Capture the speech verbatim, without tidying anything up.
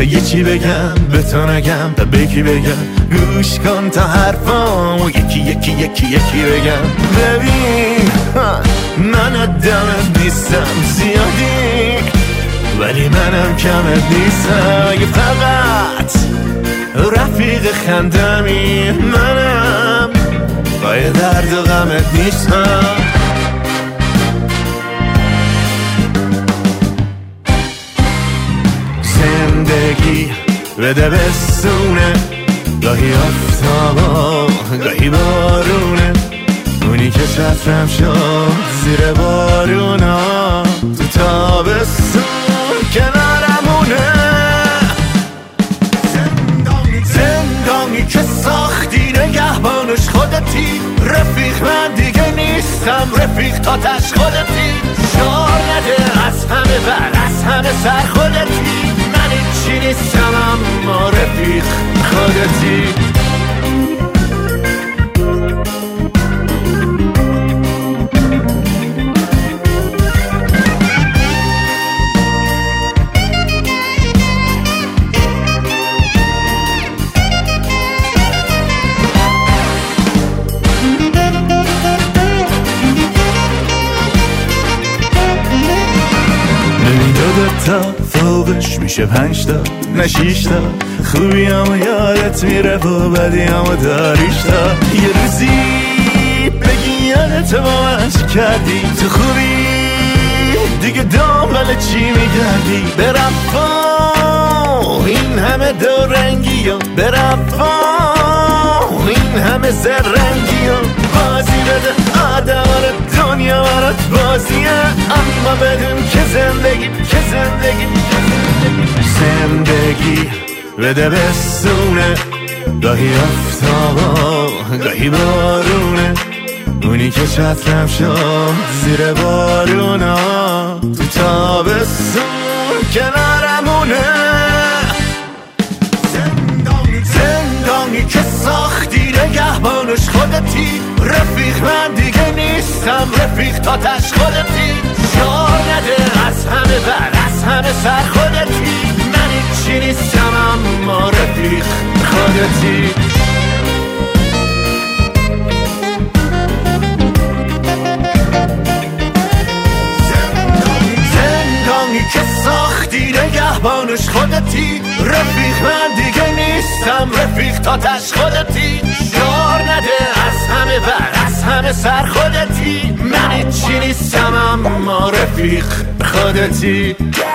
تا یه چی بگم به تو نگم، تا به کی بگم گوش کن تا حرفامو یکی یکی یکی یکی بگم. ببین من آدمت نیستم زیادی، ولی منم کمت نیستم. اگه فقط رفیق خندمی منم، پای درد و غمت نیستم. زندگی بده بستونه، گاهی آفتابا گاهی بارونه، اونی که چترم شد زیر بارونا، تو تابستون کنارمونه. زندانی زندانی که ساختی نگهبانش خودتی، رفیق من دیگه نیستم، رفیق تاتش خودتی. شعار نده از همه بر از همه سر خودتی، من هیچی نیستم اما رفیق خودتی. تا فوقش میشه پنج تا نه شیش تا، خوبی همو یادت میره و بدی همو داریش تا. یه روزی بگی یادت با من چی کردی، تو خوبی دیگه دنبال چی میگردی. برفا این همه دورنگی ها، برفا این همه زرنگی ها، بازی بده آدم رو دنیا برات بازیه، اما بدون که زندگی که زندگی زندگی بده بستونه، گاهی آفتابا گاهی بارونه، اونی که چترم شد زیر بارونا، تو تابستون کنارمونه. زندانی زندانی که ساختی نگهبانش خودتی، رفیق من دیگه نیستم، رفیق تاتش خودتی. شعار نده از همه بر از همه سر خودتی، من هیچی نیستم اما رفیق خودتی. زندانی زندانی که ساختی نگهبانش خودتی، رفیق من دیگه نیستم، رفیق تاتش خودتی. شعار نده از همه بر از همه سر خودتی، من هیچی نیستم اما رفیق خودتی.